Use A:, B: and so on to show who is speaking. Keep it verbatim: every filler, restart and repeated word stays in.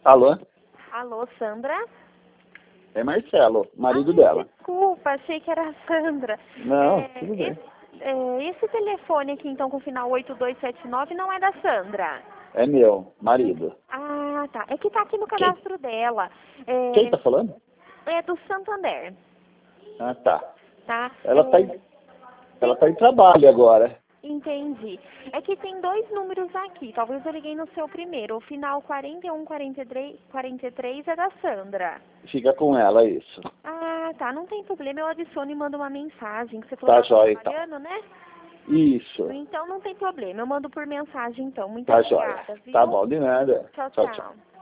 A: Alô?
B: Alô, Sandra?
A: É Marcelo, marido
B: ah,
A: dela.
B: Desculpa, achei que era a Sandra.
A: Não,
B: É,
A: tudo bem.
B: esse, é, esse telefone aqui, então, com o final oito dois sete nove não é da Sandra?
A: É meu, marido.
B: Ah, tá. É que tá aqui no
A: Quem,
B: cadastro dela. É,
A: quem tá falando?
B: é do Santander,
A: Ah, tá.
B: tá?
A: Ela tá
B: É,
A: em,
B: tem,
A: ela tá em trabalho agora.
B: entendi. É que tem dois números aqui. Talvez eu liguei no seu primeiro. O final quarenta e um quarenta e três, quarenta e três é da Sandra.
A: Fica com ela, isso.
B: Ah, tá. Não tem problema. Eu adiciono e mando uma mensagem. Que você falou
A: Tá
B: que ela tá
A: jóia, então.
B: trabalhando, né?
A: Isso.
B: Então não tem problema. Eu mando por mensagem, então. Muito
A: Tá jóia.
B: obrigada,
A: Tá
B: viu?
A: bom, de nada.
B: Tchau,
A: Tchau, tchau.
B: tchau.